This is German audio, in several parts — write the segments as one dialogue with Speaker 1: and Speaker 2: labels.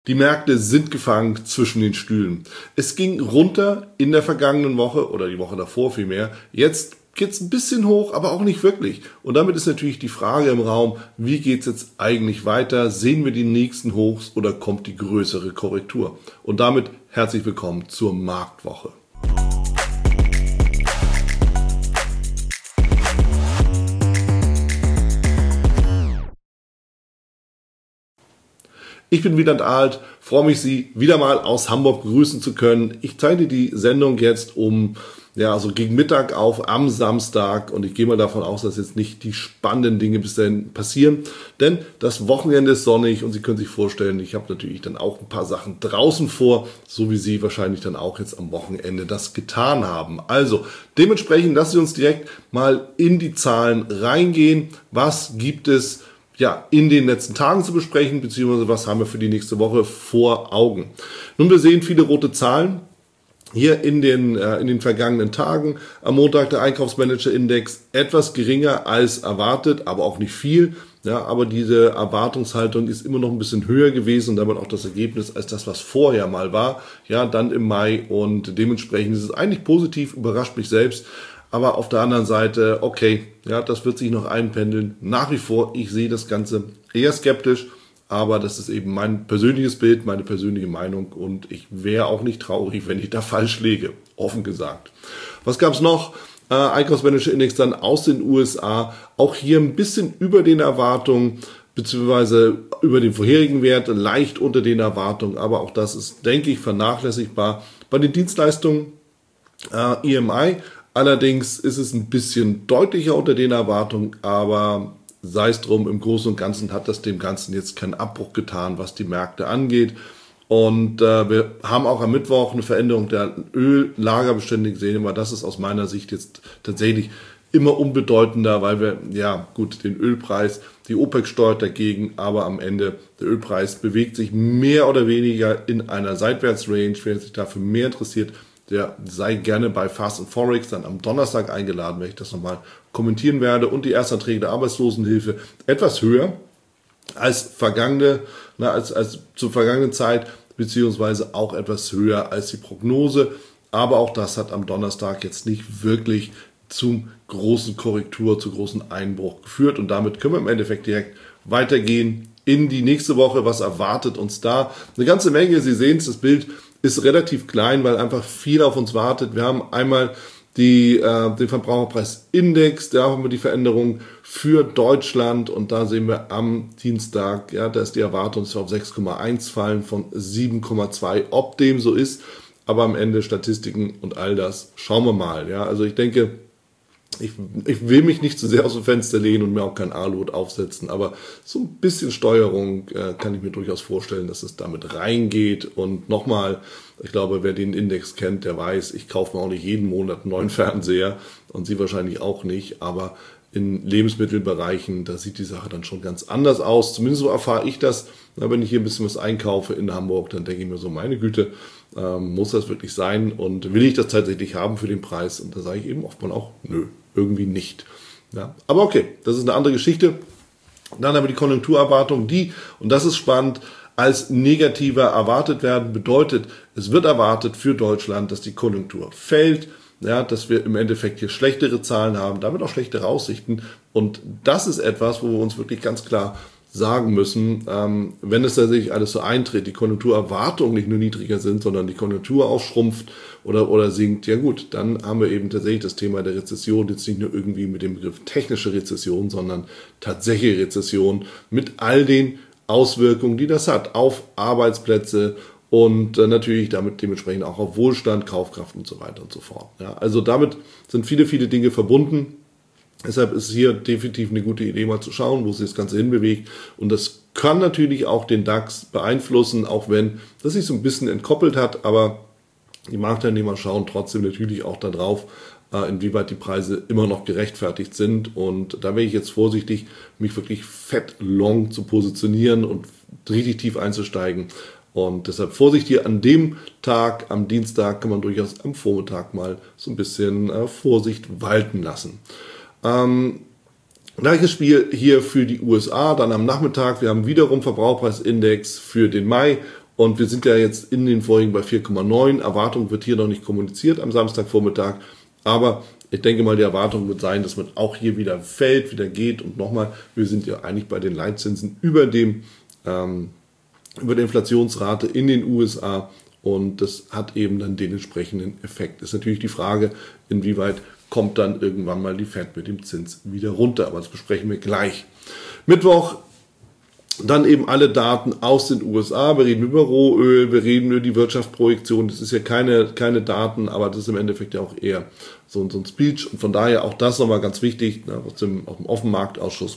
Speaker 1: Die Märkte sind gefangen zwischen den Stühlen. Es ging runter in der vergangenen Woche oder die Woche davor vielmehr. Jetzt geht's ein bisschen hoch, aber auch nicht wirklich. Und damit ist natürlich die Frage im Raum, wie geht's jetzt eigentlich weiter? Sehen wir die nächsten Hochs oder kommt die größere Korrektur? Und damit herzlich willkommen zur Marktwoche. Ich bin Wieland Alt, freue mich, Sie wieder mal aus Hamburg begrüßen zu können. Ich zeichne die Sendung jetzt gegen Mittag auf am Samstag und ich gehe mal davon aus, dass jetzt nicht die spannenden Dinge bis dahin passieren, denn das Wochenende ist sonnig und Sie können sich vorstellen, ich habe natürlich dann auch ein paar Sachen draußen vor, so wie Sie wahrscheinlich dann auch jetzt am Wochenende das getan haben. Also dementsprechend lassen Sie uns direkt mal in die Zahlen reingehen. Was gibt es in den letzten Tagen zu besprechen, beziehungsweise was haben wir für die nächste Woche vor Augen. Nun, wir sehen viele rote Zahlen hier in den vergangenen Tagen. Am Montag der Einkaufsmanager-Index etwas geringer als erwartet, aber auch nicht viel. Ja, aber diese Erwartungshaltung ist immer noch ein bisschen höher gewesen und damit auch das Ergebnis als das, was vorher mal war. Ja, dann im Mai und dementsprechend ist es eigentlich positiv, überrascht mich selbst. Aber auf der anderen Seite, okay, ja, das wird sich noch einpendeln. Nach wie vor, ich sehe das Ganze eher skeptisch, aber das ist eben mein persönliches Bild, meine persönliche Meinung und ich wäre auch nicht traurig, wenn ich da falsch liege, offen gesagt. Was gab es noch? Einkaufsmanager-Index dann aus den USA, auch hier ein bisschen über den Erwartungen, beziehungsweise über den vorherigen Wert, leicht unter den Erwartungen, aber auch das ist, denke ich, vernachlässigbar. Bei den Dienstleistungen, EMI, allerdings ist es ein bisschen deutlicher unter den Erwartungen, aber sei es drum, im Großen und Ganzen hat das dem Ganzen jetzt keinen Abbruch getan, was die Märkte angeht. Und wir haben auch am Mittwoch eine Veränderung der Öllagerbestände gesehen, aber das ist aus meiner Sicht jetzt tatsächlich immer unbedeutender, weil wir, den Ölpreis, die OPEC steuert dagegen, aber am Ende der Ölpreis bewegt sich mehr oder weniger in einer Seitwärtsrange. Wer sich dafür mehr interessiert, der sei gerne bei Fast & Forex dann am Donnerstag eingeladen, wenn ich das nochmal kommentieren werde. Und die Erstanträge der Arbeitslosenhilfe etwas höher als zur vergangenen Zeit, beziehungsweise auch etwas höher als die Prognose. Aber auch das hat am Donnerstag jetzt nicht wirklich zum großen Korrektur, zu großen Einbruch geführt. Und damit können wir im Endeffekt direkt weitergehen in die nächste Woche. Was erwartet uns da? Eine ganze Menge, Sie sehen es, das Bild ist relativ klein, weil einfach viel auf uns wartet. Wir haben einmal den Verbraucherpreisindex, da haben wir die Veränderung für Deutschland und da sehen wir am Dienstag, da ist die Erwartung, dass wir auf 6,1 fallen von 7,2, ob dem so ist, aber am Ende Statistiken und all das schauen wir mal. Ja, also ich denke, ich will mich nicht zu sehr aus dem Fenster lehnen und mir auch kein Aluhut aufsetzen, aber so ein bisschen Steuerung kann ich mir durchaus vorstellen, dass es damit reingeht. Und nochmal, ich glaube, wer den Index kennt, der weiß, ich kaufe mir auch nicht jeden Monat einen neuen Fernseher und Sie wahrscheinlich auch nicht, aber in Lebensmittelbereichen, da sieht die Sache dann schon ganz anders aus. Zumindest so erfahre ich das. Wenn ich hier ein bisschen was einkaufe in Hamburg, dann denke ich mir so, meine Güte, muss das wirklich sein und will ich das tatsächlich haben für den Preis? Und da sage ich eben oft mal auch, nö, irgendwie nicht. Ja, aber okay, das ist eine andere Geschichte. Dann haben wir die Konjunkturerwartung, die, und das ist spannend, als negativer erwartet werden, bedeutet, es wird erwartet für Deutschland, dass die Konjunktur fällt, dass wir im Endeffekt hier schlechtere Zahlen haben, damit auch schlechtere Aussichten. Und das ist etwas, wo wir uns wirklich ganz klar sagen müssen, wenn es tatsächlich alles so eintritt, die Konjunkturerwartungen nicht nur niedriger sind, sondern die Konjunktur auch schrumpft oder sinkt, ja gut, dann haben wir eben tatsächlich das Thema der Rezession, jetzt nicht nur irgendwie mit dem Begriff technische Rezession, sondern tatsächliche Rezession mit all den Auswirkungen, die das hat auf Arbeitsplätze und natürlich damit dementsprechend auch auf Wohlstand, Kaufkraft und so weiter und so fort. Ja, also damit sind viele, viele Dinge verbunden. Deshalb ist hier definitiv eine gute Idee, mal zu schauen, wo sich das Ganze hinbewegt. Und das kann natürlich auch den DAX beeinflussen, auch wenn das sich so ein bisschen entkoppelt hat. Aber die Marktteilnehmer schauen trotzdem natürlich auch darauf, inwieweit die Preise immer noch gerechtfertigt sind. Und da wäre ich jetzt vorsichtig, mich wirklich fett long zu positionieren und richtig tief einzusteigen. Und deshalb Vorsicht hier an dem Tag, am Dienstag, kann man durchaus am Vormittag mal so ein bisschen Vorsicht walten lassen. Gleiches Spiel hier für die USA, dann am Nachmittag, wir haben wiederum Verbraucherpreisindex für den Mai Und wir sind ja jetzt in den vorigen bei 4,9. Erwartung wird hier noch nicht kommuniziert am Samstagvormittag. Aber ich denke mal, die Erwartung wird sein, dass man auch hier wieder fällt, wieder geht. Und nochmal, wir sind ja eigentlich bei den Leitzinsen über der Inflationsrate in den USA. Und das hat eben dann den entsprechenden Effekt. Ist natürlich die Frage, inwieweit kommt dann irgendwann mal die Fed mit dem Zins wieder runter. Aber das besprechen wir gleich. Mittwoch dann eben alle Daten aus den USA. Wir reden über Rohöl, wir reden über die Wirtschaftsprojektion. Das ist ja keine Daten, aber das ist im Endeffekt ja auch eher so ein Speech. Und von daher auch das nochmal ganz wichtig, aus dem Offenmarktausschuss.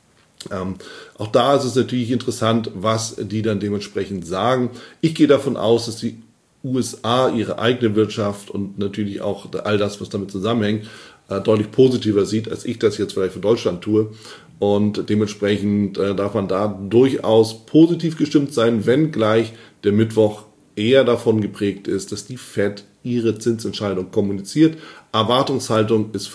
Speaker 1: Auch da ist es natürlich interessant, was die dann dementsprechend sagen. Ich gehe davon aus, dass die USA ihre eigene Wirtschaft und natürlich auch all das, was damit zusammenhängt, deutlich positiver sieht, als ich das jetzt vielleicht für Deutschland tue. Und dementsprechend darf man da durchaus positiv gestimmt sein, wenngleich der Mittwoch eher davon geprägt ist, dass die Fed ihre Zinsentscheidung kommuniziert. Erwartungshaltung ist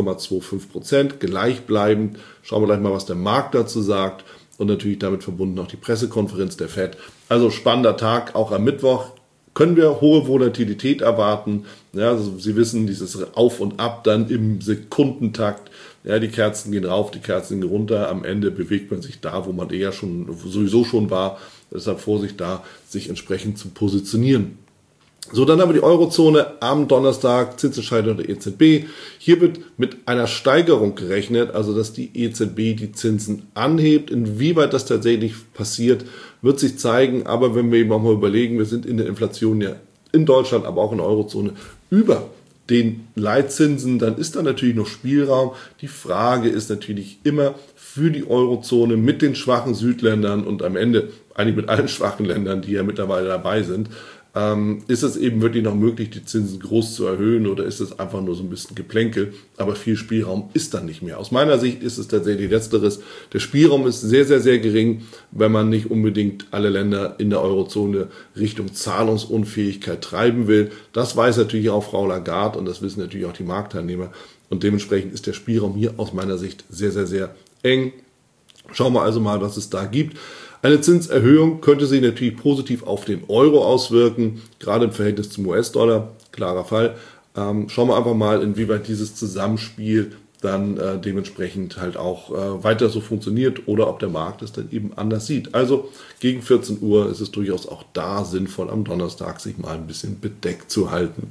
Speaker 1: 5,25%, gleichbleibend. Schauen wir gleich mal, was der Markt dazu sagt. Und natürlich damit verbunden auch die Pressekonferenz der Fed. Also spannender Tag, auch am Mittwoch. Können wir hohe Volatilität erwarten? Ja, also Sie wissen, dieses Auf und Ab dann im Sekundentakt. Ja, die Kerzen gehen rauf, die Kerzen gehen runter. Am Ende bewegt man sich da, wo man sowieso schon war. Deshalb Vorsicht da, sich entsprechend zu positionieren. So, dann haben wir die Eurozone am Donnerstag, Zinsentscheidung der EZB. Hier wird mit einer Steigerung gerechnet, also dass die EZB die Zinsen anhebt. Inwieweit das tatsächlich passiert, wird sich zeigen. Aber wenn wir eben auch mal überlegen, wir sind in der Inflation ja in Deutschland, aber auch in der Eurozone über den Leitzinsen, dann ist da natürlich noch Spielraum. Die Frage ist natürlich immer für die Eurozone mit den schwachen Südländern und am Ende eigentlich mit allen schwachen Ländern, die ja mittlerweile dabei sind, ist es eben wirklich noch möglich, die Zinsen groß zu erhöhen oder ist es einfach nur so ein bisschen Geplänkel, aber viel Spielraum ist dann nicht mehr. Aus meiner Sicht ist es tatsächlich Letzteres. Der Spielraum ist sehr, sehr, sehr gering, wenn man nicht unbedingt alle Länder in der Eurozone Richtung Zahlungsunfähigkeit treiben will. Das weiß natürlich auch Frau Lagarde und das wissen natürlich auch die Marktteilnehmer und dementsprechend ist der Spielraum hier aus meiner Sicht sehr, sehr, sehr eng. Schauen wir also mal, was es da gibt. Eine Zinserhöhung könnte sich natürlich positiv auf den Euro auswirken, gerade im Verhältnis zum US-Dollar, klarer Fall. Schauen wir einfach mal, inwieweit dieses Zusammenspiel dann dementsprechend halt auch weiter so funktioniert oder ob der Markt es dann eben anders sieht. Also gegen 14 Uhr ist es durchaus auch da sinnvoll, am Donnerstag sich mal ein bisschen bedeckt zu halten.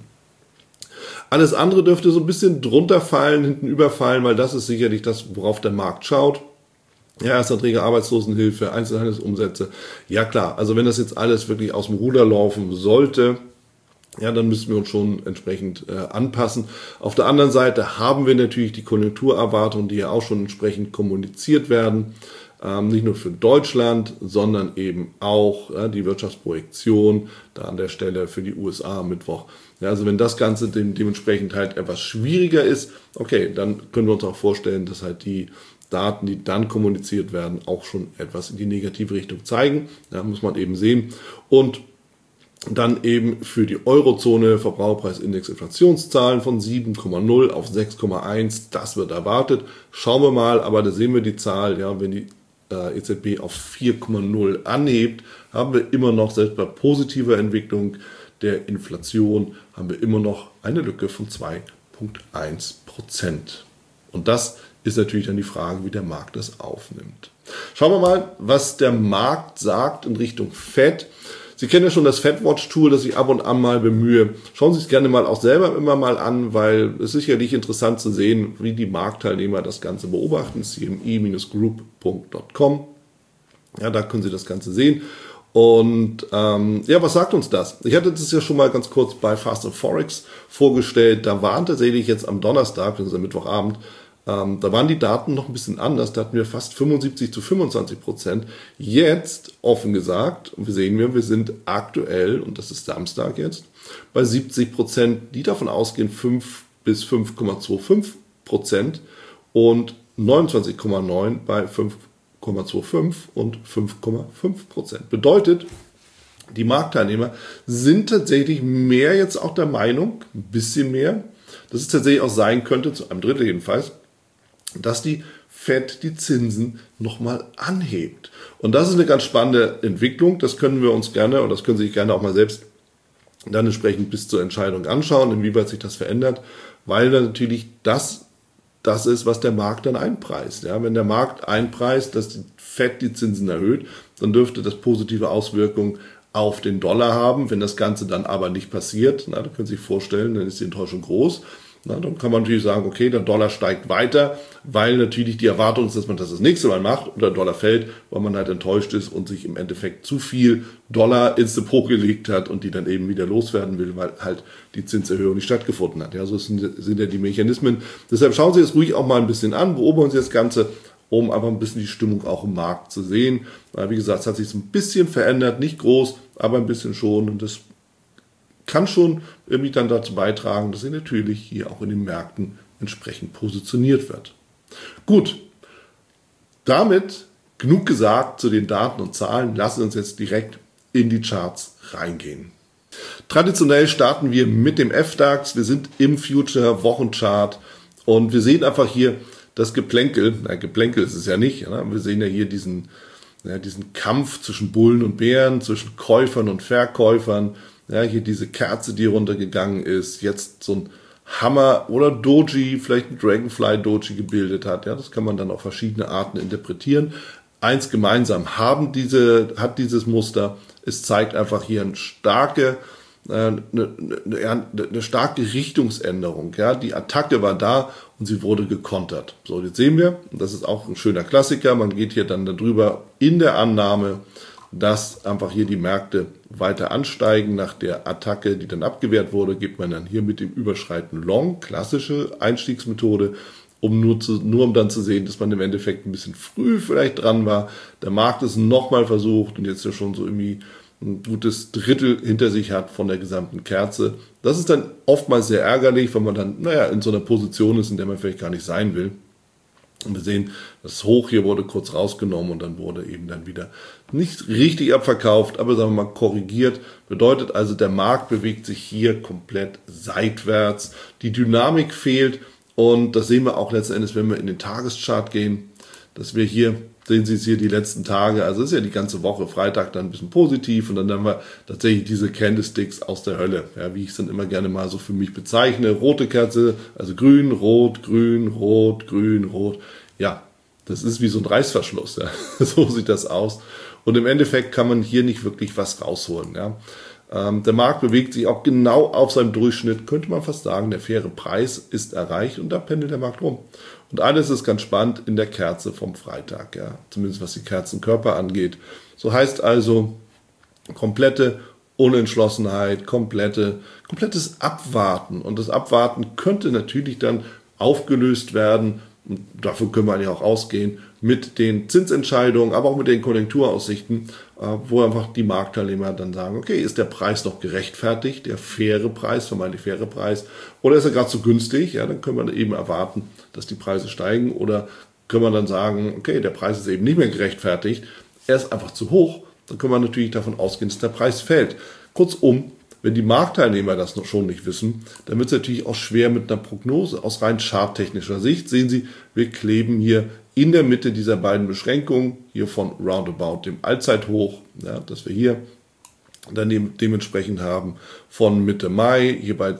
Speaker 1: Alles andere dürfte so ein bisschen drunter fallen, hinten überfallen, weil das ist sicherlich das, worauf der Markt schaut. Ja, Erstanträge, Arbeitslosenhilfe, Einzelhandelsumsätze. Ja klar, also wenn das jetzt alles wirklich aus dem Ruder laufen sollte, ja, dann müssen wir uns schon entsprechend anpassen. Auf der anderen Seite haben wir natürlich die Konjunkturerwartungen, die ja auch schon entsprechend kommuniziert werden. Nicht nur für Deutschland, sondern eben auch die Wirtschaftsprojektion da an der Stelle für die USA am Mittwoch. Ja, also wenn das Ganze dementsprechend halt etwas schwieriger ist, okay, dann können wir uns auch vorstellen, dass halt die Daten, die dann kommuniziert werden, auch schon etwas in die negative Richtung zeigen. Da muss man eben sehen. Und dann eben für die Eurozone Verbraucherpreisindex Inflationszahlen von 7,0 auf 6,1. Das wird erwartet. Schauen wir mal, aber da sehen wir die Zahl, ja, wenn die EZB auf 4,0 anhebt, haben wir immer noch, selbst bei positiver Entwicklung der Inflation, haben wir immer noch eine Lücke von 2,1%. Und das ist natürlich dann die Frage, wie der Markt das aufnimmt. Schauen wir mal, was der Markt sagt in Richtung Fed. Sie kennen ja schon das FedWatch-Tool, das ich ab und an mal bemühe. Schauen Sie es gerne mal auch selber immer mal an, weil es ist sicherlich interessant zu sehen, wie die Marktteilnehmer das Ganze beobachten. cme-group.com. Ja, da können Sie das Ganze sehen. Und ja, was sagt uns das? Ich hatte das ja schon mal ganz kurz bei Fast and Forex vorgestellt. Da waren tatsächlich jetzt am Donnerstag, das ist am Mittwochabend, da waren die Daten noch ein bisschen anders. Da hatten wir fast 75-25%. Jetzt, offen gesagt, wir sehen wir sind aktuell, und das ist Samstag jetzt, bei 70%, die davon ausgehen 5 bis 5,25% und 29,9 bei 5,25 und 5,5%. Bedeutet, die Marktteilnehmer sind tatsächlich mehr jetzt auch der Meinung, ein bisschen mehr, dass es tatsächlich auch sein könnte, zu einem Drittel jedenfalls, dass die Fed die Zinsen nochmal anhebt. Und das ist eine ganz spannende Entwicklung. Das können wir uns gerne, oder das können Sie sich gerne auch mal selbst dann entsprechend bis zur Entscheidung anschauen, inwieweit sich das verändert, weil dann natürlich das ist, was der Markt dann einpreist. Ja, wenn der Markt einpreist, dass die Fed die Zinsen erhöht, dann dürfte das positive Auswirkungen auf den Dollar haben. Wenn das Ganze dann aber nicht passiert, dann können Sie sich vorstellen, dann ist die Enttäuschung groß. Dann kann man natürlich sagen, okay, der Dollar steigt weiter, weil natürlich die Erwartung ist, dass man das nächste Mal macht und der Dollar fällt, weil man halt enttäuscht ist und sich im Endeffekt zu viel Dollar ins Depot gelegt hat und die dann eben wieder loswerden will, weil halt die Zinserhöhung nicht stattgefunden hat. Ja, so sind ja die Mechanismen. Deshalb schauen Sie das ruhig auch mal ein bisschen an, beobachten Sie das Ganze, um einfach ein bisschen die Stimmung auch im Markt zu sehen. Wie gesagt, es hat sich so ein bisschen verändert, nicht groß, aber ein bisschen schon, und das kann schon irgendwie dann dazu beitragen, dass sie natürlich hier auch in den Märkten entsprechend positioniert wird. Gut, damit genug gesagt zu den Daten und Zahlen. Lassen wir uns jetzt direkt in die Charts reingehen. Traditionell starten wir mit dem FDAX. Wir sind im Future-Wochenchart und wir sehen einfach hier das Geplänkel. Geplänkel ist es ja nicht. Wir sehen ja hier diesen Kampf zwischen Bullen und Bären, zwischen Käufern und Verkäufern. Ja, hier diese Kerze, die runtergegangen ist, jetzt so ein Hammer oder Doji, vielleicht ein Dragonfly Doji gebildet hat. Ja, das kann man dann auf verschiedene Arten interpretieren. Eins gemeinsam hat dieses Muster. Es zeigt einfach hier eine starke Richtungsänderung. Ja, die Attacke war da und sie wurde gekontert. So, jetzt sehen wir, und das ist auch ein schöner Klassiker, man geht hier dann darüber in der Annahme, dass einfach hier die Märkte weiter ansteigen. Nach der Attacke, die dann abgewehrt wurde, geht man dann hier mit dem Überschreiten Long, klassische Einstiegsmethode, um dann zu sehen, dass man im Endeffekt ein bisschen früh vielleicht dran war. Der Markt ist nochmal versucht und jetzt ja schon so irgendwie ein gutes Drittel hinter sich hat von der gesamten Kerze. Das ist dann oftmals sehr ärgerlich, wenn man dann in so einer Position ist, in der man vielleicht gar nicht sein will. Und wir sehen, das Hoch hier wurde kurz rausgenommen und dann wurde eben dann wieder nicht richtig abverkauft, aber sagen wir mal korrigiert. Bedeutet also, der Markt bewegt sich hier komplett seitwärts. Die Dynamik fehlt und das sehen wir auch letzten Endes, wenn wir in den Tageschart gehen, dass wir hier, sehen Sie es hier die letzten Tage, also das ist ja die ganze Woche, Freitag dann ein bisschen positiv und dann haben wir tatsächlich diese Candlesticks aus der Hölle, ja, wie ich es dann immer gerne mal so für mich bezeichne. Rote Kerze, also grün, rot, grün, rot, grün, rot. Ja, das ist wie so ein Reißverschluss, ja. So sieht das aus. Und im Endeffekt kann man hier nicht wirklich was rausholen, ja. Der Markt bewegt sich auch genau auf seinem Durchschnitt, könnte man fast sagen, der faire Preis ist erreicht und da pendelt der Markt rum. Und alles ist ganz spannend in der Kerze vom Freitag, ja, zumindest was die Kerzenkörper angeht. So heißt also komplette Unentschlossenheit, komplettes Abwarten. Und das Abwarten könnte natürlich dann aufgelöst werden, und davon können wir eigentlich auch ausgehen, mit den Zinsentscheidungen, aber auch mit den Konjunkturaussichten, wo einfach die Marktteilnehmer dann sagen, okay, ist der Preis noch gerechtfertigt, der faire Preis, vermeintlich faire Preis, oder ist er gerade zu günstig? Ja, dann können wir eben erwarten, dass die Preise steigen, oder können wir dann sagen, okay, der Preis ist eben nicht mehr gerechtfertigt, er ist einfach zu hoch, dann können wir natürlich davon ausgehen, dass der Preis fällt. Kurzum, wenn die Marktteilnehmer das noch schon nicht wissen, dann wird es natürlich auch schwer mit einer Prognose. Aus rein charttechnischer Sicht sehen Sie, wir kleben hier in der Mitte dieser beiden Beschränkungen, hier von roundabout dem Allzeithoch, ja, dass wir hier dann dementsprechend haben von Mitte Mai, hier bei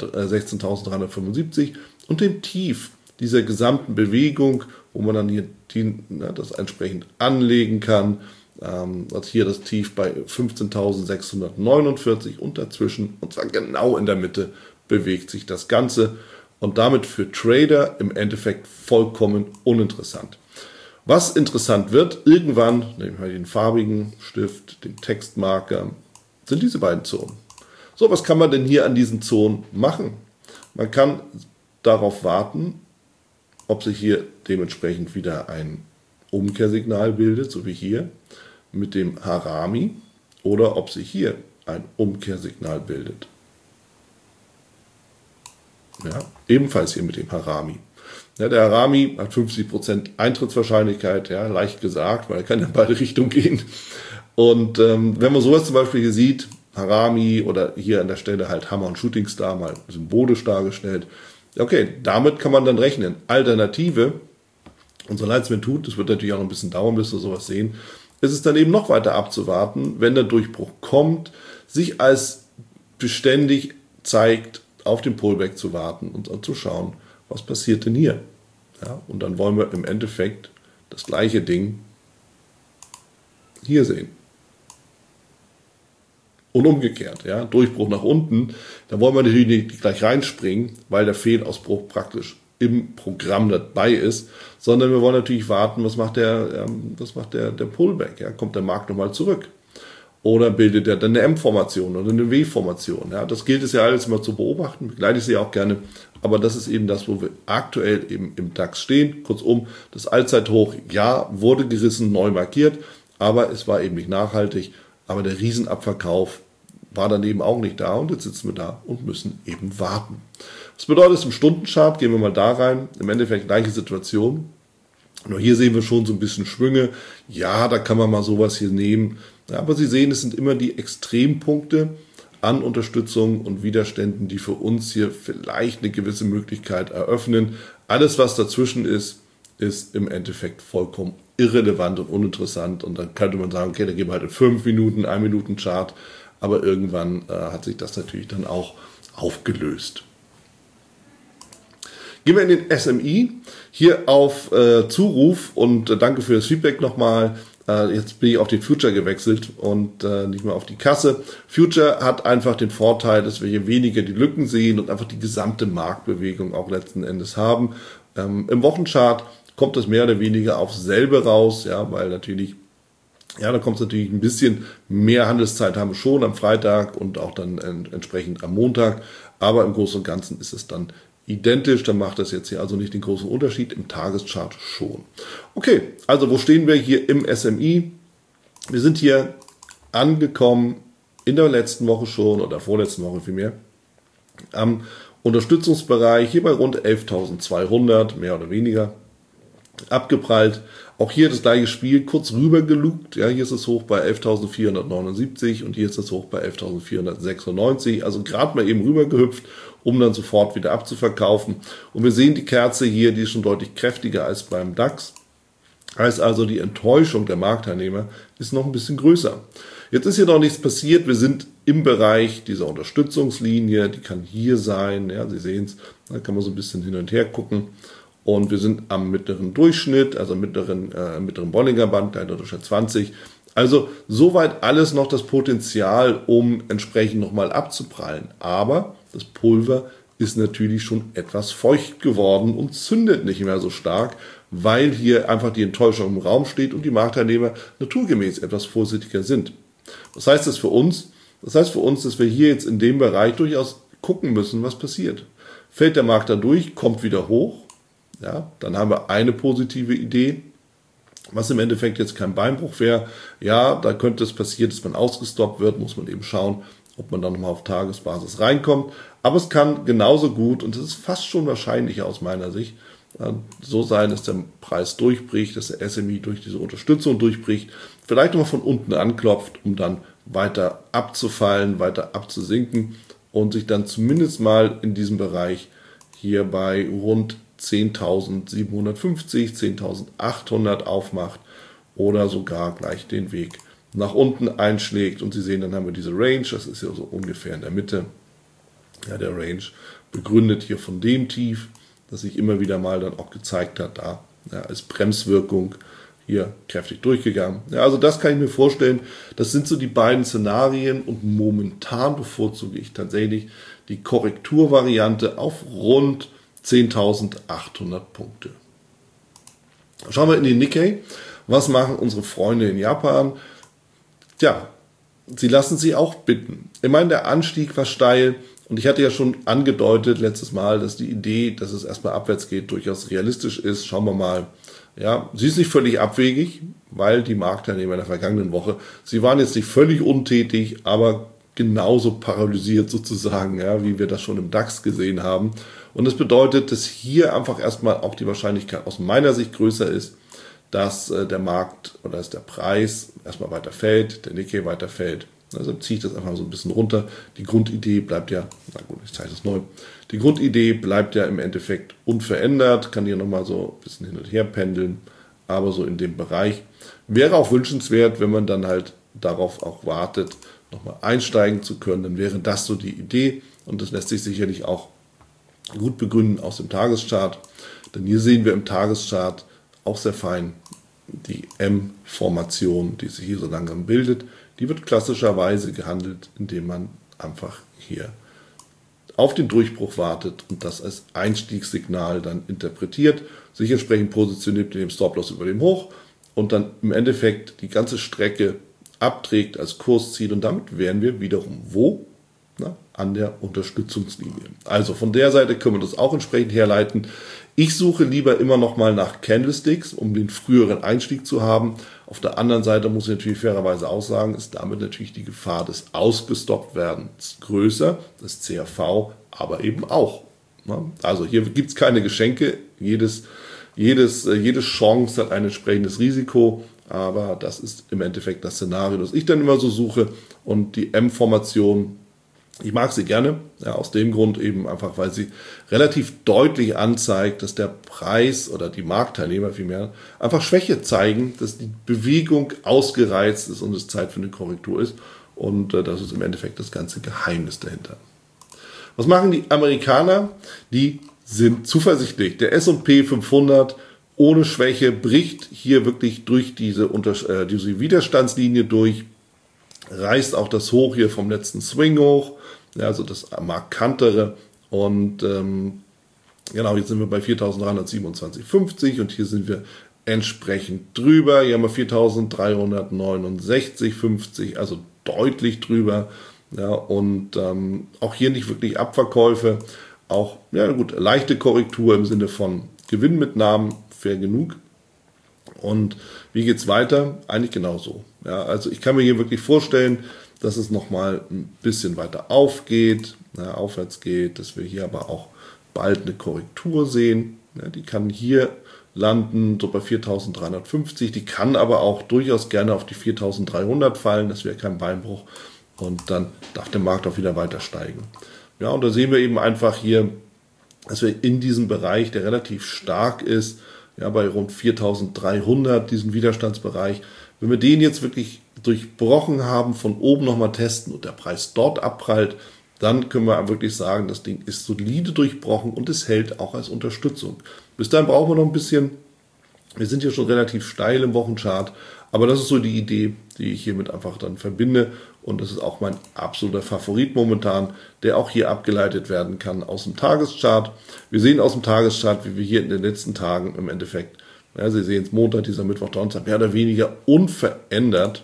Speaker 1: 16.375 und dem Tief dieser gesamten Bewegung, wo man dann hier das entsprechend anlegen kann. Also hier das Tief bei 15.649 und dazwischen, und zwar genau in der Mitte, bewegt sich das Ganze und damit für Trader im Endeffekt vollkommen uninteressant. Was interessant wird, irgendwann, nehmen wir den farbigen Stift, den Textmarker, sind diese beiden Zonen. So, was kann man denn hier an diesen Zonen machen? Man kann darauf warten, ob sich hier dementsprechend wieder ein Umkehrsignal bildet, so wie hier mit dem Harami, oder ob sich hier ein Umkehrsignal bildet. Ja, ebenfalls hier mit dem Harami. Ja, der Harami hat 50% Eintrittswahrscheinlichkeit, ja, leicht gesagt, weil er kann in beide Richtungen gehen. Und wenn man sowas zum Beispiel hier sieht, Harami oder hier an der Stelle halt Hammer und Shooting Star mal symbolisch dargestellt, okay, damit kann man dann rechnen. Alternative, Und so leid es mir tut, das wird natürlich auch noch ein bisschen dauern, bis wir sowas sehen, ist es dann eben noch weiter abzuwarten, wenn der Durchbruch kommt, sich als beständig zeigt, auf den Pullback zu warten und zu schauen, was passiert denn hier. Ja, und dann wollen wir im Endeffekt das gleiche Ding hier sehen. Und umgekehrt, ja, Durchbruch nach unten, da wollen wir natürlich nicht gleich reinspringen, weil der Fehlausbruch praktisch im Programm dabei ist, sondern wir wollen natürlich warten, was macht der Pullback, ja? Kommt der Markt nochmal zurück? Oder bildet er dann eine M-Formation oder eine W-Formation? Ja? Das gilt es ja alles immer zu beobachten, begleite ich Sie auch gerne, aber das ist eben das, wo wir aktuell eben im DAX stehen. Kurzum, das Allzeithoch, ja, wurde gerissen, neu markiert, aber es war eben nicht nachhaltig, aber der Riesenabverkauf war dann eben auch nicht da und jetzt sitzen wir da und müssen eben warten. Was bedeutet es im Stundenchart? Gehen wir mal da rein. Im Endeffekt gleiche Situation. Nur hier sehen wir schon so ein bisschen Schwünge. Ja, da kann man mal sowas hier nehmen. Ja, aber Sie sehen, es sind immer die Extrempunkte an Unterstützung und Widerständen, die für uns hier vielleicht eine gewisse Möglichkeit eröffnen. Alles, was dazwischen ist, ist im Endeffekt vollkommen irrelevant und uninteressant. Und dann könnte man sagen, okay, da gehen wir halt in 5 Minuten, 1 Minuten Chart. Aber irgendwann hat sich das natürlich dann auch aufgelöst. Gehen wir in den SMI, hier auf Zuruf und danke für das Feedback nochmal. Jetzt bin ich auf den Future gewechselt und nicht mehr auf die Kasse. Future hat einfach den Vorteil, dass wir hier weniger die Lücken sehen und einfach die gesamte Marktbewegung auch letzten Endes haben. Im Wochenchart kommt es mehr oder weniger aufs selbe raus, ja, weil natürlich, ja, da kommt es natürlich ein bisschen mehr Handelszeit haben wir schon am Freitag und auch dann entsprechend am Montag, aber im Großen und Ganzen ist es dann identisch, dann macht das jetzt hier also nicht den großen Unterschied, im Tageschart schon. Okay, also wo stehen wir hier im SMI? Wir sind hier angekommen in der letzten Woche schon oder vorletzten Woche vielmehr am Unterstützungsbereich, hier bei rund 11.200, mehr oder weniger, abgeprallt. Auch hier das gleiche Spiel, kurz rüber gelugt. Ja, hier ist es hoch bei 11.479 und hier ist es hoch bei 11.496. Also gerade mal eben rüber gehüpft, um dann sofort wieder abzuverkaufen. Und wir sehen die Kerze hier, die ist schon deutlich kräftiger als beim DAX. Heißt also, die Enttäuschung der Marktteilnehmer ist noch ein bisschen größer. Jetzt ist hier noch nichts passiert. Wir sind im Bereich dieser Unterstützungslinie. Die kann hier sein. Ja, Sie sehen es. Da kann man so ein bisschen hin und her gucken. Und wir sind am mittleren Durchschnitt, also mittleren Bollinger Band, kleiner Durchschnitt 20. Also soweit alles noch das Potenzial, um entsprechend nochmal abzuprallen. Aber das Pulver ist natürlich schon etwas feucht geworden und zündet nicht mehr so stark, weil hier einfach die Enttäuschung im Raum steht und die Marktteilnehmer naturgemäß etwas vorsichtiger sind. Was heißt das für uns? Das heißt für uns, dass wir hier jetzt in dem Bereich durchaus gucken müssen, was passiert. Fällt der Markt da durch, kommt wieder hoch, ja, dann haben wir eine positive Idee, was im Endeffekt jetzt kein Beinbruch wäre. Ja, da könnte es passieren, dass man ausgestoppt wird, muss man eben schauen, ob man dann nochmal auf Tagesbasis reinkommt. Aber es kann genauso gut, und das ist fast schon wahrscheinlicher aus meiner Sicht, so sein, dass der Preis durchbricht, dass der SMI durch diese Unterstützung durchbricht, vielleicht nochmal von unten anklopft, um dann weiter abzufallen, weiter abzusinken und sich dann zumindest mal in diesem Bereich hier bei rund 10.750, 10.800 aufmacht oder sogar gleich den Weg nach unten einschlägt. Und Sie sehen, dann haben wir diese Range, das ist ja so ungefähr in der Mitte. Ja, der Range begründet hier von dem Tief, das sich immer wieder mal dann auch gezeigt hat, da ja, als Bremswirkung hier kräftig durchgegangen. Ja, also das kann ich mir vorstellen. Das sind so die beiden Szenarien und momentan bevorzuge ich tatsächlich die Korrekturvariante auf rund 10.800 Punkte. Schauen wir in den Nikkei. Was machen unsere Freunde in Japan? Tja, sie lassen sich auch bitten. Ich meine, der Anstieg war steil und ich hatte ja schon angedeutet letztes Mal, dass die Idee, dass es erstmal abwärts geht, durchaus realistisch ist. Schauen wir mal. Ja, sie ist nicht völlig abwegig, weil die Marktteilnehmer in der vergangenen Woche, sie waren jetzt nicht völlig untätig, aber genauso paralysiert sozusagen, ja, wie wir das schon im DAX gesehen haben. Und das bedeutet, dass hier einfach erstmal auch die Wahrscheinlichkeit aus meiner Sicht größer ist, dass der Markt oder dass der Preis erstmal weiter fällt, der Nikkei weiter fällt. Deshalb ziehe ich das einfach so ein bisschen runter. Die Grundidee bleibt ja, na gut, ich zeige das neu. Die Grundidee bleibt ja im Endeffekt unverändert, kann hier nochmal so ein bisschen hin und her pendeln, aber so in dem Bereich. Wäre auch wünschenswert, wenn man dann halt darauf auch wartet, nochmal einsteigen zu können, dann wäre das so die Idee und das lässt sich sicherlich auch gut begründen aus dem Tageschart, denn hier sehen wir im Tageschart auch sehr fein die M-Formation, die sich hier so langsam bildet. Die wird klassischerweise gehandelt, indem man einfach hier auf den Durchbruch wartet und das als Einstiegssignal dann interpretiert, sich entsprechend positioniert mit dem Stop-Loss über dem Hoch und dann im Endeffekt die ganze Strecke abträgt als Kursziel und damit wären wir wiederum wo? Na, an der Unterstützungslinie. Also von der Seite können wir das auch entsprechend herleiten. Ich suche lieber immer noch mal nach Candlesticks, um den früheren Einstieg zu haben. Auf der anderen Seite muss ich natürlich fairerweise auch sagen, ist damit natürlich die Gefahr des Ausgestoppt-Werdens größer, das CRV aber eben auch. Also hier gibt es keine Geschenke, jede Chance hat ein entsprechendes Risiko, aber das ist im Endeffekt das Szenario, das ich dann immer so suche und die M-Formation, ich mag sie gerne, ja, aus dem Grund eben einfach, weil sie relativ deutlich anzeigt, dass der Preis oder die Marktteilnehmer vielmehr einfach Schwäche zeigen, dass die Bewegung ausgereizt ist und es Zeit für eine Korrektur ist. Und das ist im Endeffekt das ganze Geheimnis dahinter. Was machen die Amerikaner? Die sind zuversichtlich. Der S&P 500 ohne Schwäche bricht hier wirklich durch diese Widerstandslinie durch, reißt auch das Hoch hier vom letzten Swing hoch, ja, also das markantere und genau, jetzt sind wir bei 4.327,50 und hier sind wir entsprechend drüber, hier haben wir 4.369,50, also deutlich drüber, ja, und auch hier nicht wirklich Abverkäufe, auch, ja gut, leichte Korrektur im Sinne von Gewinnmitnahmen, fair genug. Und wie geht's weiter? Eigentlich genauso. Ja, also ich kann mir hier wirklich vorstellen, dass es nochmal ein bisschen weiter aufgeht, aufwärts geht, dass wir hier aber auch bald eine Korrektur sehen. Ja, die kann hier landen, so bei 4.350. Die kann aber auch durchaus gerne auf die 4.300 fallen. Das wäre kein Beinbruch. Und dann darf der Markt auch wieder weiter steigen. Ja, und da sehen wir eben einfach hier, dass wir in diesem Bereich, der relativ stark ist, ja, bei rund 4.300, diesen Widerstandsbereich, wenn wir den jetzt wirklich durchbrochen haben, von oben nochmal testen und der Preis dort abprallt, dann können wir wirklich sagen, das Ding ist solide durchbrochen und es hält auch als Unterstützung. Bis dahin brauchen wir noch ein bisschen. Wir sind ja schon relativ steil im Wochenchart, aber das ist so die Idee, die ich hiermit einfach dann verbinde und das ist auch mein absoluter Favorit momentan, der auch hier abgeleitet werden kann aus dem Tageschart. Wir sehen aus dem Tageschart, wie wir hier in den letzten Tagen im Endeffekt, ja, Sie sehen es Montag, dieser Mittwoch, Donnerstag, mehr oder weniger unverändert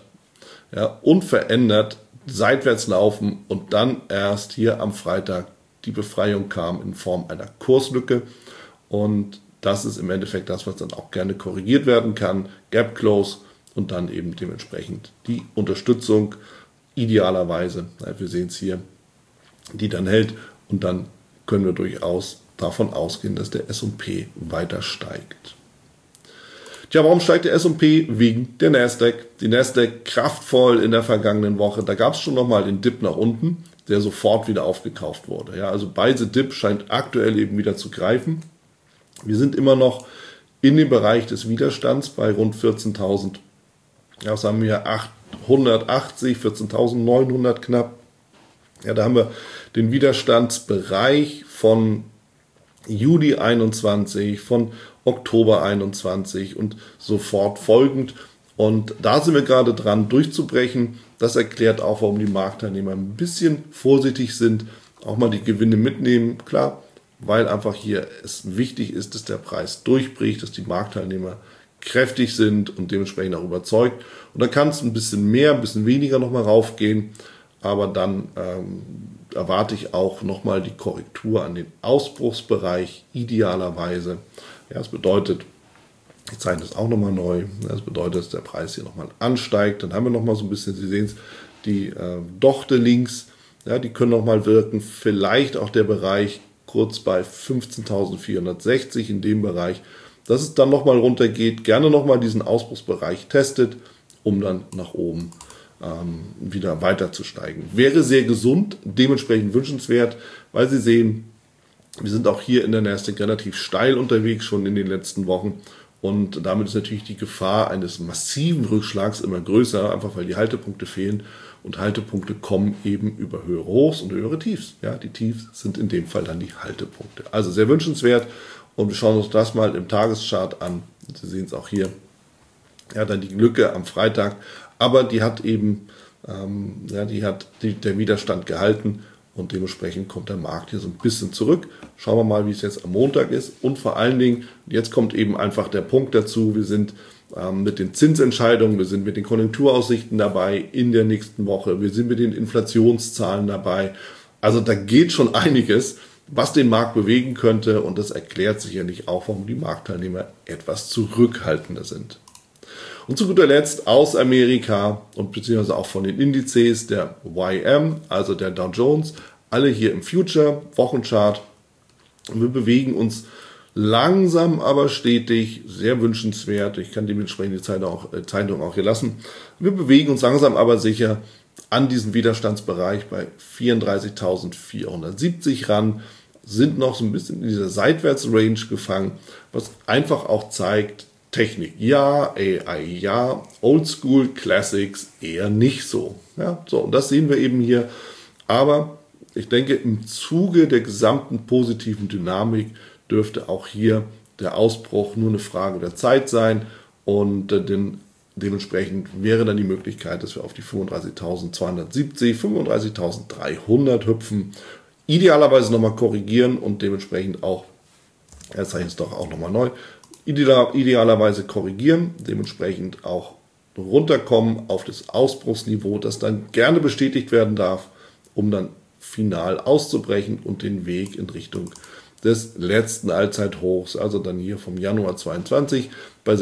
Speaker 1: seitwärts laufen und dann erst hier am Freitag die Befreiung kam in Form einer Kurslücke und das ist im Endeffekt das, was dann auch gerne korrigiert werden kann, Gap Close und dann eben dementsprechend die Unterstützung idealerweise, wir sehen es hier, die dann hält und dann können wir durchaus davon ausgehen, dass der S&P weiter steigt. Tja, warum steigt der S&P? Wegen der Nasdaq. Die Nasdaq kraftvoll in der vergangenen Woche. Da gab es schon nochmal den Dip nach unten, der sofort wieder aufgekauft wurde. Ja, also beide Dip scheint aktuell eben wieder zu greifen. Wir sind immer noch in dem Bereich des Widerstands bei rund 14.000. Ja, was haben wir? 880, 14.900 knapp. Ja, da haben wir den Widerstandsbereich von Juli 21, von Oktober 21 und sofort folgend. Und da sind wir gerade dran durchzubrechen. Das erklärt auch, warum die Marktteilnehmer ein bisschen vorsichtig sind, auch mal die Gewinne mitnehmen. Klar, weil einfach hier es wichtig ist, dass der Preis durchbricht, dass die Marktteilnehmer kräftig sind und dementsprechend auch überzeugt. Und dann kann es ein bisschen mehr, ein bisschen weniger nochmal raufgehen. Aber dann erwarte ich auch nochmal die Korrektur an den Ausbruchsbereich idealerweise. Ja, das bedeutet, ich zeichne das auch nochmal neu. Das bedeutet, dass der Preis hier nochmal ansteigt. Dann haben wir nochmal so ein bisschen, Sie sehen es, die Dochte links, ja, die können nochmal wirken. Vielleicht auch der Bereich kurz bei 15.460 in dem Bereich, dass es dann nochmal runtergeht. Gerne nochmal diesen Ausbruchsbereich testet, um dann nach oben wieder weiter zu steigen. Wäre sehr gesund, dementsprechend wünschenswert, weil Sie sehen, wir sind auch hier in der Nasdaq relativ steil unterwegs, schon in den letzten Wochen. Und damit ist natürlich die Gefahr eines massiven Rückschlags immer größer, einfach weil die Haltepunkte fehlen. Und Haltepunkte kommen eben über höhere Hochs und höhere Tiefs. Ja, die Tiefs sind in dem Fall dann die Haltepunkte. Also sehr wünschenswert. Und wir schauen uns das mal im Tageschart an. Sie sehen es auch hier. Ja, dann die Lücke am Freitag. Aber die hat eben, der Widerstand gehalten. Und dementsprechend kommt der Markt hier so ein bisschen zurück. Schauen wir mal, wie es jetzt am Montag ist. Und vor allen Dingen, jetzt kommt eben einfach der Punkt dazu, wir sind mit den Zinsentscheidungen, wir sind mit den Konjunkturaussichten dabei in der nächsten Woche, wir sind mit den Inflationszahlen dabei. Also da geht schon einiges, was den Markt bewegen könnte. Und das erklärt sicherlich auch, warum die Marktteilnehmer etwas zurückhaltender sind. Und zu guter Letzt aus Amerika und beziehungsweise auch von den Indizes, der YM, also der Dow Jones, alle hier im Future, Wochenchart. Und wir bewegen uns langsam, aber stetig, sehr wünschenswert. Ich kann dementsprechend die Zeitung auch hier lassen. Wir bewegen uns langsam, aber sicher an diesen Widerstandsbereich bei 34.470 ran, sind noch so ein bisschen in dieser Seitwärtsrange gefangen, was einfach auch zeigt, Technik ja, AI ja, Oldschool Classics eher nicht so. Ja, so, und das sehen wir eben hier. Aber ich denke, im Zuge der gesamten positiven Dynamik dürfte auch hier der Ausbruch nur eine Frage der Zeit sein. Und dementsprechend wäre dann die Möglichkeit, dass wir auf die 35.270, 35.300 hüpfen. Idealerweise nochmal korrigieren und dementsprechend auch, jetzt sage ich es doch auch nochmal neu, idealerweise korrigieren, dementsprechend auch runterkommen auf das Ausbruchsniveau, das dann gerne bestätigt werden darf, um dann final auszubrechen und den Weg in Richtung des letzten Allzeithochs, also dann hier vom Januar 22 bei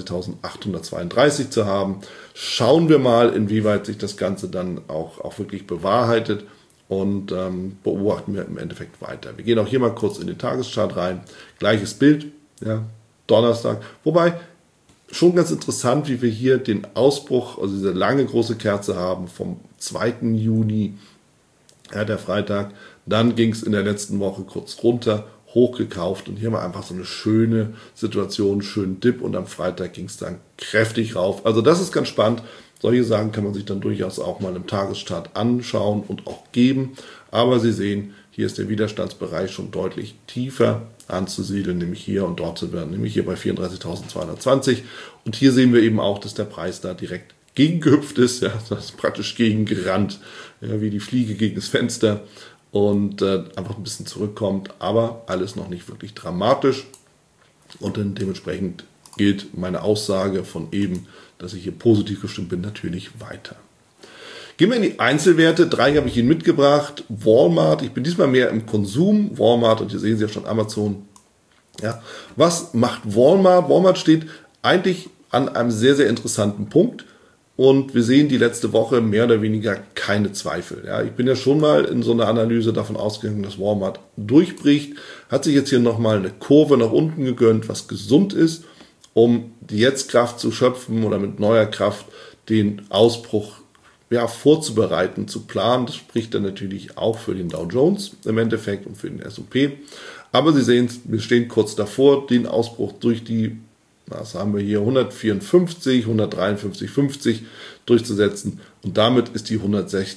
Speaker 1: 36.832 zu haben. Schauen wir mal, inwieweit sich das Ganze dann auch wirklich bewahrheitet und beobachten wir im Endeffekt weiter. Wir gehen auch hier mal kurz in den Tageschart rein. Gleiches Bild, ja, Donnerstag. Wobei, schon ganz interessant, wie wir hier den Ausbruch, also diese lange große Kerze haben vom 2. Juni, ja, der Freitag. Dann ging es in der letzten Woche kurz runter, hochgekauft und hier mal einfach so eine schöne Situation, schönen Dip und am Freitag ging es dann kräftig rauf. Also das ist ganz spannend. Solche Sachen kann man sich dann durchaus auch mal im Tagesstart anschauen und auch geben. Aber Sie sehen, hier ist der Widerstandsbereich schon deutlich tiefer anzusiedeln, nämlich hier und dort sind wir, nämlich hier bei 34.220. Und hier sehen wir eben auch, dass der Preis da direkt gegengehüpft ist, ja, das ist praktisch gegengerannt, ja, wie die Fliege gegen das Fenster und einfach ein bisschen zurückkommt, aber alles noch nicht wirklich dramatisch. Und dann dementsprechend gilt meine Aussage von eben, dass ich hier positiv gestimmt bin, natürlich weiter. Gehen wir in die Einzelwerte. 3 habe ich Ihnen mitgebracht. Walmart, ich bin diesmal mehr im Konsum. Walmart, und hier sehen Sie ja schon Amazon. Ja, was macht Walmart? Walmart steht eigentlich an einem sehr, sehr interessanten Punkt. Und wir sehen die letzte Woche mehr oder weniger keine Zweifel. Ja, ich bin ja schon mal in so einer Analyse davon ausgegangen, dass Walmart durchbricht. Hat sich jetzt hier nochmal eine Kurve nach unten gegönnt, was gesund ist, um die Jetzt-Kraft zu schöpfen oder mit neuer Kraft den Ausbruch vorzubereiten, zu planen. Das spricht dann natürlich auch für den Dow Jones im Endeffekt und für den S&P. Aber Sie sehen, wir stehen kurz davor, den Ausbruch durch die, was haben wir hier, 154, 153,50 durchzusetzen. Und damit ist die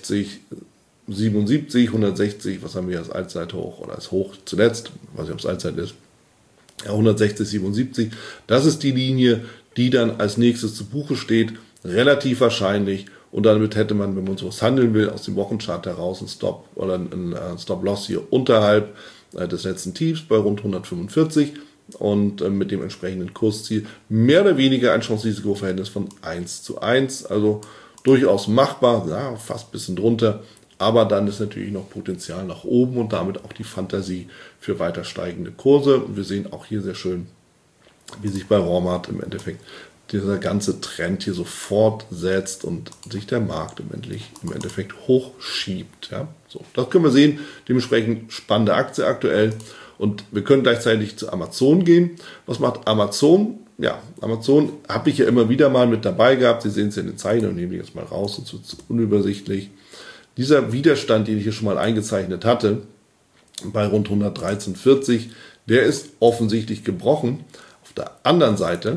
Speaker 1: 160,77, 160, was haben wir als Allzeithoch oder als Hoch zuletzt, weiß nicht, ob es Allzeit ist, ja, 160,77. Das ist die Linie, die dann als nächstes zu Buche steht, relativ wahrscheinlich. Und damit hätte man, wenn man sowas handeln will, aus dem Wochenchart heraus einen Stop oder einen Stop-Loss hier unterhalb des letzten Tiefs bei rund 145 und mit dem entsprechenden Kursziel mehr oder weniger ein Chance-Risiko-Verhältnis von 1:1. Also durchaus machbar, ja, fast ein bisschen drunter. Aber dann ist natürlich noch Potenzial nach oben und damit auch die Fantasie für weiter steigende Kurse. Und wir sehen auch hier sehr schön, wie sich bei Walmart im Endeffekt dieser ganze Trend hier so fortsetzt und sich der Markt im Endeffekt hochschiebt. Ja? So, das können wir sehen. Dementsprechend spannende Aktie aktuell. Und wir können gleichzeitig zu Amazon gehen. Was macht Amazon? ja, Amazon habe ich ja immer wieder mal mit dabei gehabt. Sie sehen es ja in den Zeichen und nehme ich jetzt mal raus, sonst wird es unübersichtlich. Dieser Widerstand, den ich hier schon mal eingezeichnet hatte, bei rund 113,40, der ist offensichtlich gebrochen. Auf der anderen Seite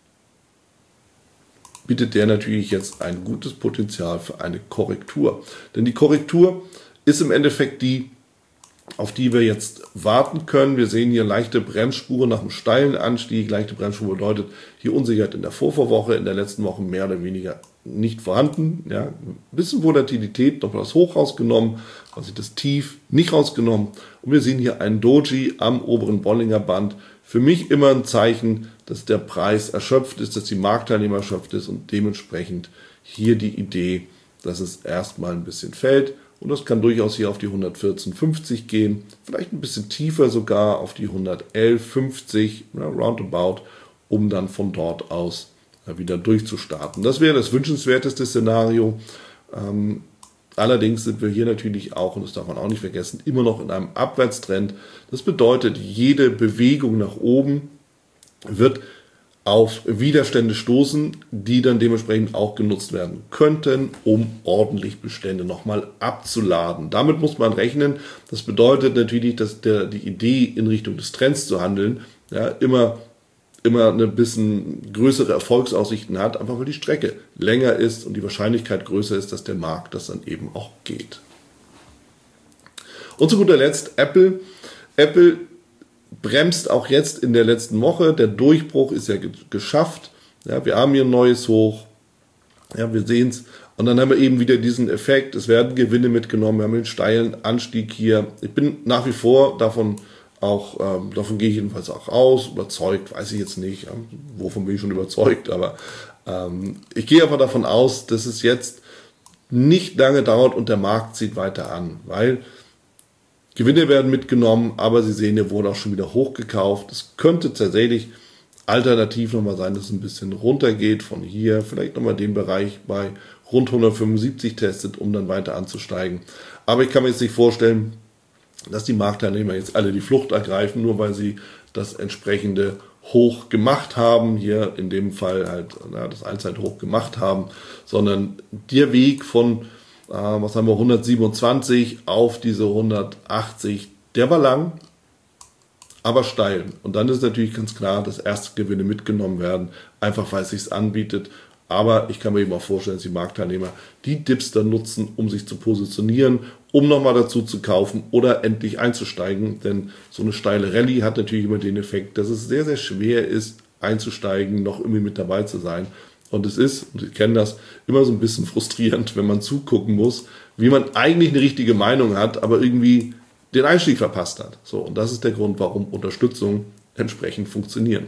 Speaker 1: bietet der natürlich jetzt ein gutes Potenzial für eine Korrektur. Denn die Korrektur ist im Endeffekt die, auf die wir jetzt warten können. Wir sehen hier leichte Bremsspuren nach einem steilen Anstieg. Leichte Bremsspur bedeutet hier Unsicherheit in der Vorvorwoche, in der letzten Woche mehr oder weniger nicht vorhanden. Ja, ein bisschen Volatilität, noch das Hoch rausgenommen, quasi das Tief nicht rausgenommen. Und wir sehen hier einen Doji am oberen Bollinger Band. Für mich immer ein Zeichen, dass der Preis erschöpft ist, dass die Marktteilnehmer erschöpft ist und dementsprechend hier die Idee, dass es erstmal ein bisschen fällt. Und das kann durchaus hier auf die 114,50 gehen, vielleicht ein bisschen tiefer sogar auf die 111,50, roundabout, um dann von dort aus wieder durchzustarten. Das wäre das wünschenswerteste Szenario. Allerdings sind wir hier natürlich auch, und das darf man auch nicht vergessen, immer noch in einem Abwärtstrend. Das bedeutet, jede Bewegung nach oben wird auf Widerstände stoßen, die dann dementsprechend auch genutzt werden könnten, um ordentlich Bestände nochmal abzuladen. Damit muss man rechnen. Das bedeutet natürlich, dass die Idee in Richtung des Trends zu handeln, ja, immer eine bisschen größere Erfolgsaussichten hat, einfach weil die Strecke länger ist und die Wahrscheinlichkeit größer ist, dass der Markt das dann eben auch geht. Und zu guter Letzt Apple. Apple bremst auch jetzt in der letzten Woche. Der Durchbruch ist ja geschafft. Ja, wir haben hier ein neues Hoch. Ja, wir sehen es. Und dann haben wir eben wieder diesen Effekt. Es werden Gewinne mitgenommen. Wir haben den steilen Anstieg hier. Ich bin nach wie vor davon gehe ich jedenfalls auch aus. Überzeugt, weiß ich jetzt nicht. Wovon bin ich schon überzeugt? Aber ich gehe einfach davon aus, dass es jetzt nicht lange dauert und der Markt zieht weiter an. Weil Gewinne werden mitgenommen, aber Sie sehen, hier wurde auch schon wieder hochgekauft. Es könnte tatsächlich alternativ nochmal sein, dass es ein bisschen runtergeht von hier, vielleicht nochmal den Bereich bei rund 175 testet, um dann weiter anzusteigen. Aber ich kann mir jetzt nicht vorstellen, dass die Marktteilnehmer jetzt alle die Flucht ergreifen, nur weil sie das entsprechende Hoch gemacht haben, hier in dem Fall halt das Allzeithoch gemacht haben, sondern der Weg von 127 auf diese 180, der war lang, aber steil. Und dann ist natürlich ganz klar, dass erste Gewinne mitgenommen werden, einfach weil es sich anbietet. Aber ich kann mir eben auch vorstellen, dass die Marktteilnehmer die Dips dann nutzen, um sich zu positionieren, um nochmal dazu zu kaufen oder endlich einzusteigen. Denn so eine steile Rallye hat natürlich immer den Effekt, dass es sehr, sehr schwer ist, einzusteigen, noch irgendwie mit dabei zu sein. Und es ist, und Sie kennen das, immer so ein bisschen frustrierend, wenn man zugucken muss, wie man eigentlich eine richtige Meinung hat, aber irgendwie den Einstieg verpasst hat. So, und das ist der Grund, warum Unterstützung entsprechend funktionieren.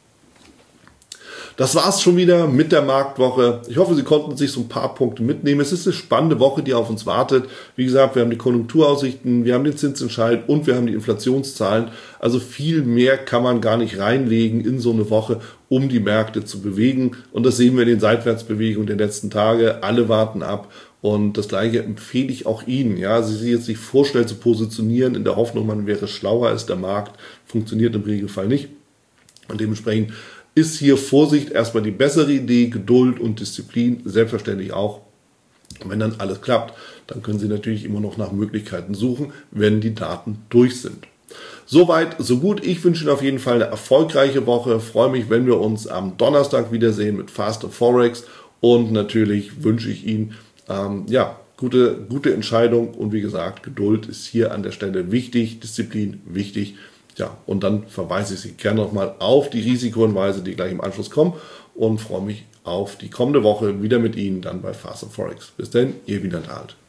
Speaker 1: Das war es schon wieder mit der Marktwoche. Ich hoffe, Sie konnten sich so ein paar Punkte mitnehmen. Es ist eine spannende Woche, die auf uns wartet. Wie gesagt, wir haben die Konjunkturaussichten, wir haben den Zinsentscheid und wir haben die Inflationszahlen. Also viel mehr kann man gar nicht reinlegen in so eine Woche, um die Märkte zu bewegen. Und das sehen wir in den Seitwärtsbewegungen der letzten Tage. Alle warten ab. Und das Gleiche empfehle ich auch Ihnen. Ja, Sie sich jetzt nicht vorstellen zu positionieren in der Hoffnung, man wäre schlauer als der Markt. Funktioniert im Regelfall nicht. Und dementsprechend ist hier Vorsicht erstmal die bessere Idee, Geduld und Disziplin selbstverständlich auch. Und wenn dann alles klappt, dann können Sie natürlich immer noch nach Möglichkeiten suchen, wenn die Daten durch sind. Soweit, so gut. Ich wünsche Ihnen auf jeden Fall eine erfolgreiche Woche. Freue mich, wenn wir uns am Donnerstag wiedersehen mit Faster Forex. Und natürlich wünsche ich Ihnen gute Entscheidung. Und wie gesagt, Geduld ist hier an der Stelle wichtig, Disziplin wichtig. Ja, und dann verweise ich Sie gerne nochmal auf die Risikohinweise, die gleich im Anschluss kommen und freue mich auf die kommende Woche wieder mit Ihnen dann bei Faster Forex. Bis dann, Ihr Wieland Alt.